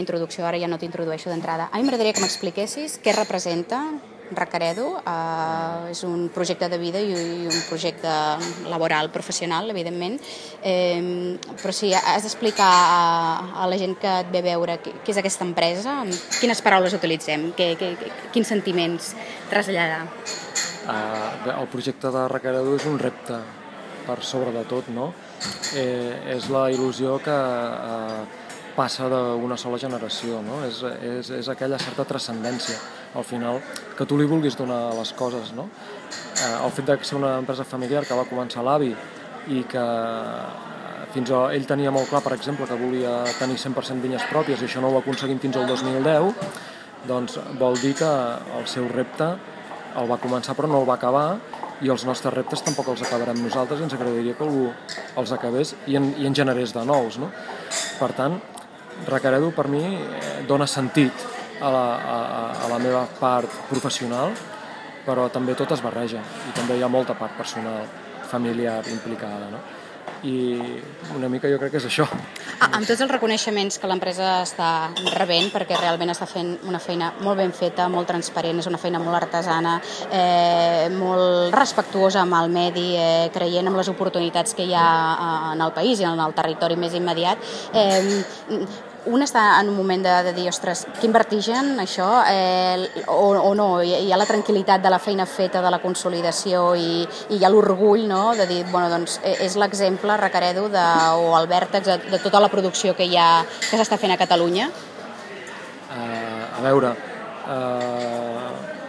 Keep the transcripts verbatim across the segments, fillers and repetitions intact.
Introducció, ara ja no t'introdueixo d'entrada. A mi m'agradaria que m'expliquessis què representa Recaredo. Uh, és un projecte de vida i un projecte laboral, professional, evidentment. Eh, però sí, has d'explicar a, a la gent que et ve a veure què, què és aquesta empresa, quines paraules utilitzem, què, què, quins sentiments traslladar. Uh, el projecte de Recaredo és un repte per sobre de tot, no? Eh, és la il·lusió que uh, passa d'una sola generació, no? És, és, és aquella certa transcendència, al final, que tu li vulguis donar a les coses, no? Eh, el fet de ser una empresa familiar que va començar l'avi i que fins a, ell tenia molt clar, per exemple, que volia tenir cent per cent vinyes pròpies i això no ho aconseguim fins al dos mil deu, doncs vol dir que el seu repte el va començar però no el va acabar i els nostres reptes tampoc els acabarem nosaltres i ens agradaria que algú els acabés i en, i en generés de nous, no? Per tant, Recaredo per mi dona sentit a la, a, a la meva part professional, però també tot es barreja i també hi ha molta part personal, familiar implicada, no? I una mica jo crec que és això. Ah, amb tots els reconeixements que l'empresa està rebent, perquè realment està fent una feina molt ben feta, molt transparent, és una feina molt artesana, eh, molt respectuosa amb el medi, eh, creient en les oportunitats que hi ha en el país i en el territori més immediat. Eh, un està en un moment de, de dir, ostres, quin vertigen, això, eh, o, o no, hi ha la tranquil·litat de la feina feta, de la consolidació i, i hi ha l'orgull, no?, de dir, bueno, doncs és l'exemple, Recaredo, de, o el vèrtex de, de tota la producció que hi ha, que s'està fent a Catalunya? Uh, a veure, uh,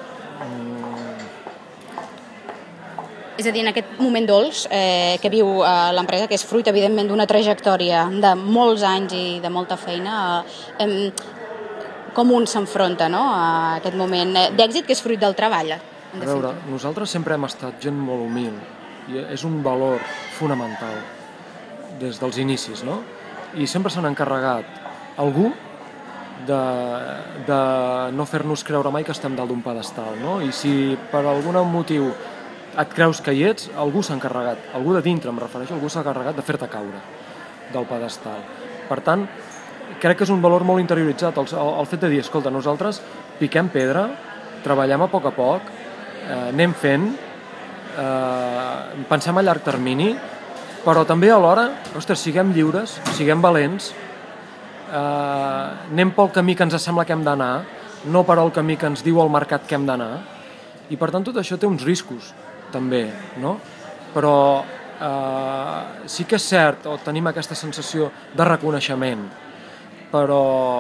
és a dir, en aquest moment dolç eh, que viu eh, l'empresa, que és fruit, evidentment, d'una trajectòria de molts anys i de molta feina, eh, com un s'enfronta, no?, a aquest moment d'èxit que és fruit del treball. A veure, nosaltres sempre hem estat gent molt humil i és un valor fonamental des dels inicis, no? I sempre s'han encarregat algú de, de no fer-nos creure mai que estem dalt d'un pedestal, no? I si per algun motiu et creus que hi ets, algú s'ha encarregat, algú de dintre, em refereixo, algú s'ha encarregat de fer-te caure del pedestal. Per tant, crec que és un valor molt interioritzat, el, el fet de dir, escolta, nosaltres piquem pedra, treballem a poc a poc, eh, anem fent, eh, pensem a llarg termini, però també alhora, ostres, siguem lliures, siguem valents, eh, anem pel camí que ens sembla que hem d'anar, no per al camí que ens diu el mercat que hem d'anar, i per tant tot això té uns riscos, també, no? Però eh, sí que és cert, o tenim aquesta sensació de reconeixement, però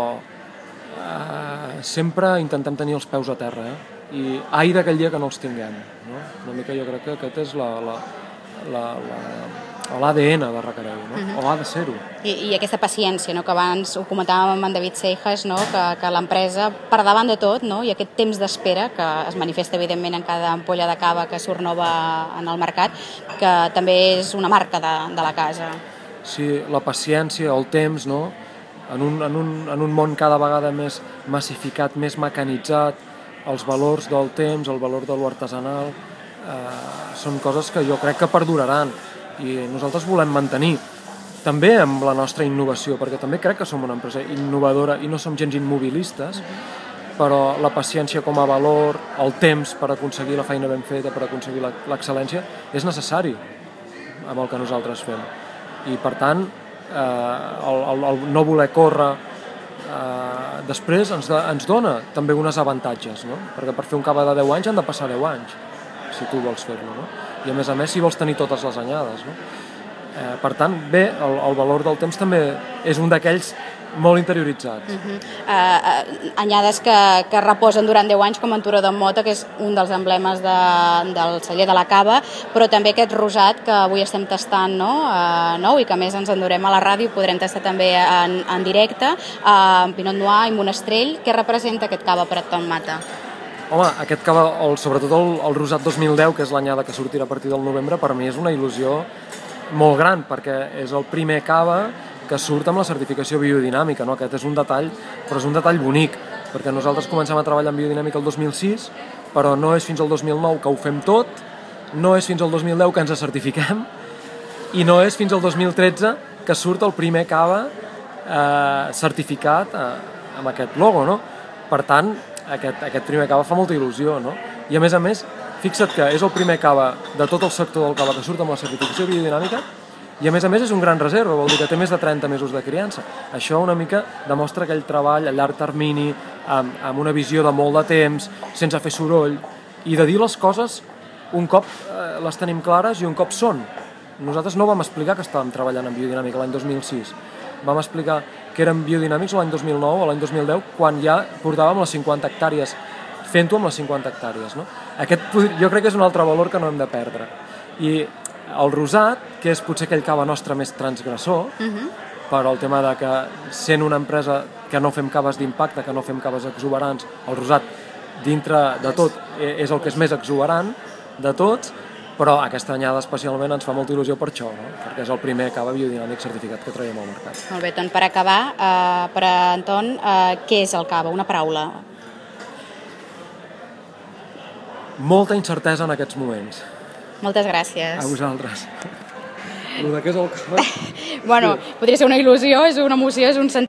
eh, sempre intentem tenir els peus a terra, eh? I ai d'aquell dia que no els tinguem, no? Una mica jo crec que aquest és la, la, la, la, l'A D N de Recaredo, no? Uh-huh. O ha de ser-ho. I, I aquesta paciència, no?, que abans ho comentàvem amb en David Seijas, no?, que, que l'empresa, per davant de tot, no?, i aquest temps d'espera, que es manifesta evidentment en cada ampolla de cava que surt nova en el mercat, que també és una marca de, de la casa. Sí, la paciència, el temps, no?, en un, en un, en un món cada vegada més massificat, més mecanitzat, els valors del temps, el valor de l'artesanal, eh, són coses que jo crec que perduraran i nosaltres volem mantenir també amb la nostra innovació, perquè també crec que som una empresa innovadora i no som gens immobilistes, però la paciència com a valor, el temps per aconseguir la feina ben feta, per aconseguir l'excel·lència, és necessari amb el que nosaltres fem. I per tant, eh, el, el, el no voler córrer eh, després ens, de, ens dona també uns avantatges, no? Perquè per fer un cava de deu anys han de passar deu anys, si tu vols fer-lo, no? I a més a més si vols tenir totes les anyades, no? Eh, per tant, bé, el, el valor del temps també és un d'aquells molt interioritzats. Uh-huh. uh, uh, anyades que, que reposen durant deu anys, com en Turó d'en Mota, que és un dels emblemes de, del celler de la cava, però també aquest rosat que avui estem tastant, no? Uh, nou, i que a més ens endurem a la ràdio i podrem tastar també en, en directe, uh, Pinot Noir i Monestrell. Què representa aquest cava per a Tom Mata? Home, aquest cava, el, sobretot el, el rosat dos mil deu, que és l'anyada que sortirà a partir del novembre, per mi és una il·lusió molt gran, perquè és el primer cava que surt amb la certificació biodinàmica, no? Aquest és un detall, però és un detall bonic, perquè nosaltres comencem a treballar en biodinàmica el dos mil sis, però no és fins al dos mil nou que ho fem tot, no és fins al dos mil deu que ens certifiquem, i no és fins al dos mil tretze que surt el primer cava eh, certificat eh, amb aquest logo, no? Per tant, aquest, aquest primer cava fa molta il·lusió, no? I a més a més, fixa't que és el primer cava de tot el sector del cava que surt amb la certificació biodinàmica i a més a més és un gran reserva, vol dir que té més de trenta mesos de criança. Això una mica demostra aquell treball a llarg termini, amb, amb una visió de molt de temps, sense fer soroll, i de dir les coses un cop eh, les tenim clares i un cop són. Nosaltres no vam explicar que estàvem treballant en biodinàmica l'any dos mil sis. Vam explicar que érem biodinàmics l'any dos mil nou o l'any dos mil deu, quan ja portàvem les cinquanta hectàrees, fent-ho amb les cinquanta hectàrees. No? Aquest jo crec que és un altre valor que no hem de perdre. I el rosat, que és potser aquell cava nostre més transgressor, uh-huh. per al tema de que sent una empresa que no fem caves d'impacte, que no fem caves exuberants, el rosat dintre de tot és el que és més exuberant de tots, però aquesta anyada especialment ens fa molta il·lusió per això, no? Perquè és el primer cava biodinàmic certificat que traiem al mercat. Molt bé, doncs per acabar, eh, per a Anton, eh, què és el cava? Una paraula. Molta incertesa en aquests moments. Moltes gràcies. A vosaltres. El de què és el cava? Bueno, podria ser una il·lusió, és una emoció, és un sentiment.